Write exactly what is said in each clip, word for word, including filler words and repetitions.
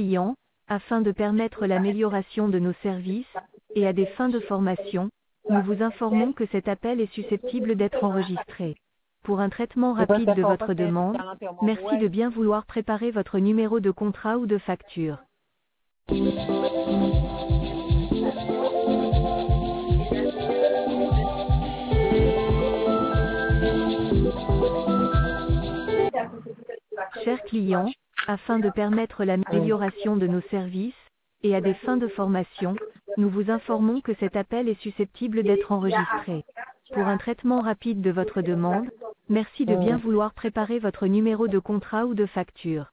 client, afin de permettre l'amélioration de nos services, et à des fins de formation, nous vous informons que cet appel est susceptible d'être enregistré. Pour un traitement rapide de votre demande, merci de bien vouloir préparer votre numéro de contrat ou de facture. Chers clients, afin de permettre l'amélioration de nos services, et à des fins de formation, nous vous informons que cet appel est susceptible d'être enregistré. Pour un traitement rapide de votre demande, merci de bien vouloir préparer votre numéro de contrat ou de facture.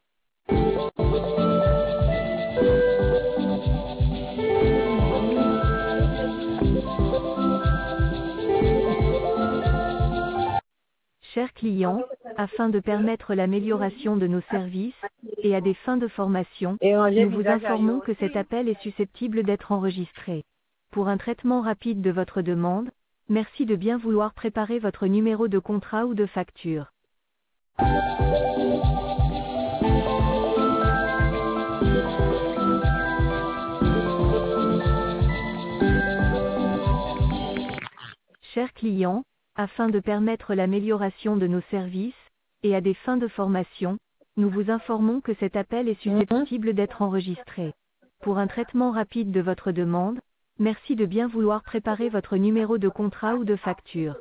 Chers clients, afin de permettre l'amélioration de nos services, et à des fins de formation, nous vous informons que cet appel est susceptible d'être enregistré. Pour un traitement rapide de votre demande, merci de bien vouloir préparer votre numéro de contrat ou de facture. Chers clients, afin de permettre l'amélioration de nos services, et à des fins de formation, nous vous informons que cet appel est susceptible d'être enregistré. Pour un traitement rapide de votre demande, merci de bien vouloir préparer votre numéro de contrat ou de facture.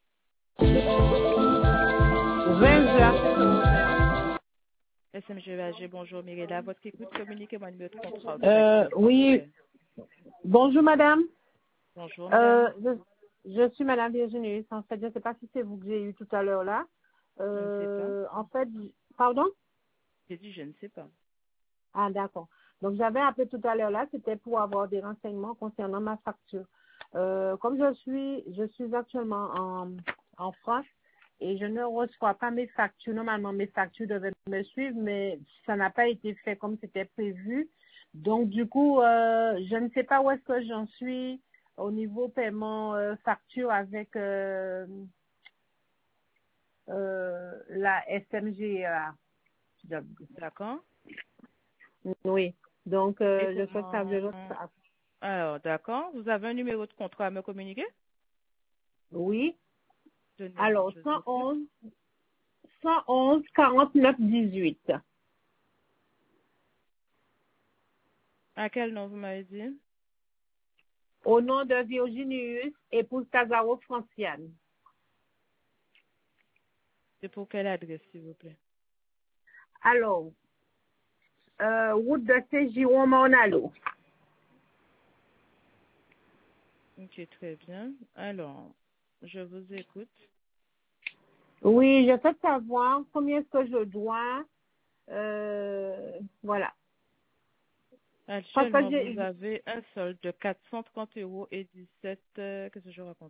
S M G A G, bonjour Mirella, votre écoute, communiquez-moi le numéro de contrat. Euh, oui, bonjour madame. Bonjour madame. Euh, je, je suis madame Virginie. En fait, je ne sais pas si c'est vous que j'ai eu tout à l'heure là. Euh, je ne sais Euh, pas. en fait, pardon? J'ai dit je ne sais pas. Ah, d'accord. Donc, j'avais appelé tout à l'heure là, c'était pour avoir des renseignements concernant ma facture. Euh, comme je suis, je suis actuellement en, en France et je ne reçois pas mes factures. Normalement, mes factures devaient me suivre, mais ça n'a pas été fait comme c'était prévu. Donc, du coup, euh, je ne sais pas où est-ce que j'en suis au niveau paiement euh, facture avec euh, euh, la S M G A. D'accord. Oui. Donc, euh, Et je souhaite savoir. comment... Alors, d'accord. Vous avez un numéro de contrat à me communiquer? Oui. Donnez-moi, Alors, je vous cent écoute. onze, cent onze, quarante-neuf, dix-huit. À quel nom vous m'avez dit? Au nom de Virginius, épouse Tazaro Franciane. C'est pour quelle adresse, s'il vous plaît? Alors, euh, route de Saint-Jérôme en Allo. Ok, très bien. Alors, je vous écoute. Oui, je souhaite savoir combien est-ce que je dois. Euh, voilà. Parce que Actuellement, j'ai, vous avez un solde de quatre cent trente euros et dix-sept... Euh, Qu'est-ce que je raconte?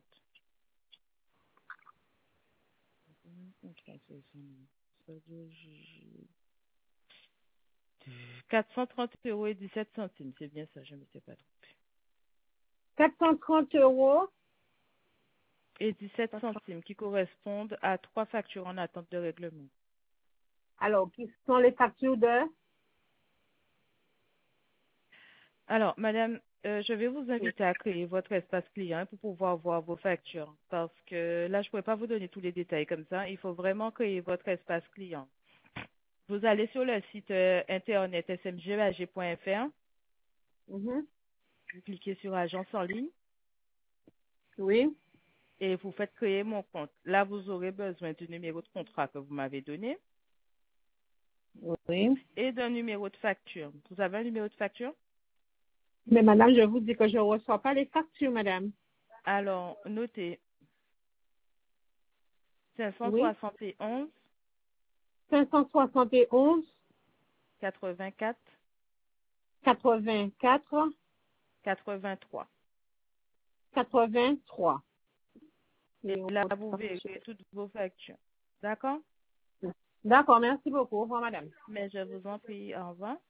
quatre cent trente euros et dix-sept centimes, c'est bien ça, je ne m'étais pas trompée. quatre cent trente euros. Et dix-sept centimes qui correspondent à trois factures en attente de règlement. Alors, qui sont les factures de? Alors, madame, euh, je vais vous inviter à créer votre espace client pour pouvoir voir vos factures. Parce que là, je ne pourrais pas vous donner tous les détails comme ça. Il faut vraiment créer votre espace client. Vous allez sur le site euh, internet s m g a g point f r. Mhm. Vous cliquez sur agence en ligne Oui. et vous faites créer mon compte. Là, vous aurez besoin du numéro de contrat que vous m'avez donné Oui. et d'un numéro de facture. Vous avez un numéro de facture? Mais madame, je vous dis que je ne reçois pas les factures, madame. Alors, notez cinq cent Oui. soixante et onze cinq cent soixante et onze, quatre-vingt-quatre quatre-vingt-quatre, quatre-vingt-trois. quatre-vingt-trois. Et là, vous verrez toutes vos factures. D'accord? D'accord, merci beaucoup. Au revoir, madame. Mais je vous en prie, au revoir.